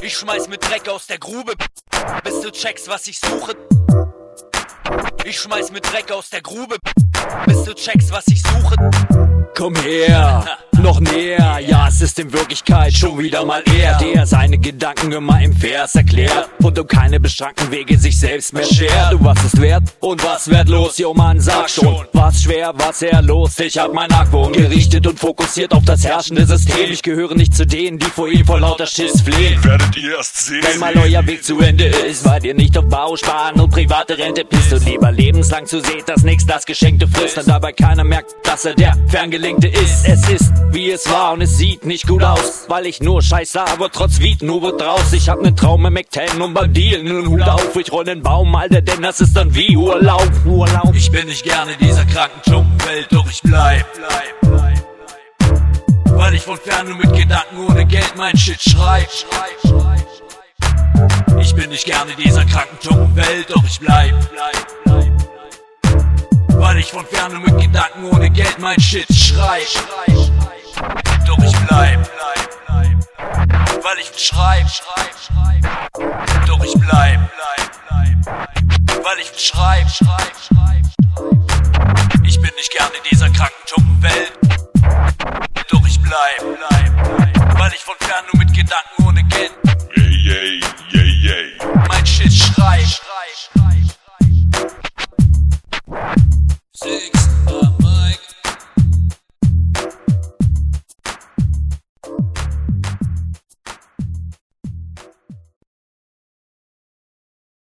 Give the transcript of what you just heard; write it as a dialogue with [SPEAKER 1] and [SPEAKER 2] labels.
[SPEAKER 1] Ich schmeiß mit Dreck aus der Grube, bis du checkst, was ich suche. Ich schmeiß mit Dreck aus der Grube, bis du checkst, was ich suche.
[SPEAKER 2] Komm her, noch näher, ja, es ist in Wirklichkeit schon wieder mal er, der seine Gedanken immer im Vers erklärt und um keine beschränkten Wege sich selbst mehr schert. Du, was ist wert und was wertlos, jo Mann, sag schon, was schwer, was los, ich hab mein Argwohn gerichtet und fokussiert auf das herrschende System. Ich gehöre nicht zu denen, die vor ihm vor lauter Schiss flehen.
[SPEAKER 3] Werdet ihr erst sehen,
[SPEAKER 2] wenn mal euer Weg zu Ende ist, weil ihr nicht auf Bau sparen und private Rente pisst und lieber lebenslang zu seht, dass nix das Geschenkte frisst und dabei keiner merkt, dass er der Ferngelegte ist. Es ist, wie es war und es sieht nicht gut aus, weil ich nur Scheiße, aber trotz Wied nur wird draus. Ich hab nen Traum im McTen und beim Deal nen Hut auf. Ich roll nen Baum, Alter, denn das ist dann wie Urlaub.
[SPEAKER 1] Ich bin nicht gerne in dieser kranken Schumpenwelt, doch ich bleib. Weil ich von fern und mit Gedanken ohne Geld mein Shit schreib. Ich bin nicht gerne in dieser kranken Schumpenwelt, doch ich bleib. Weil ich von fern und mit Gedanken ohne Geld mein Shit schreib. Doch ich bleib. Weil ich schreib. Doch ich bleib. Weil ich schreib. Ich bin nicht gerne in dieser kranken Schumpenwelt.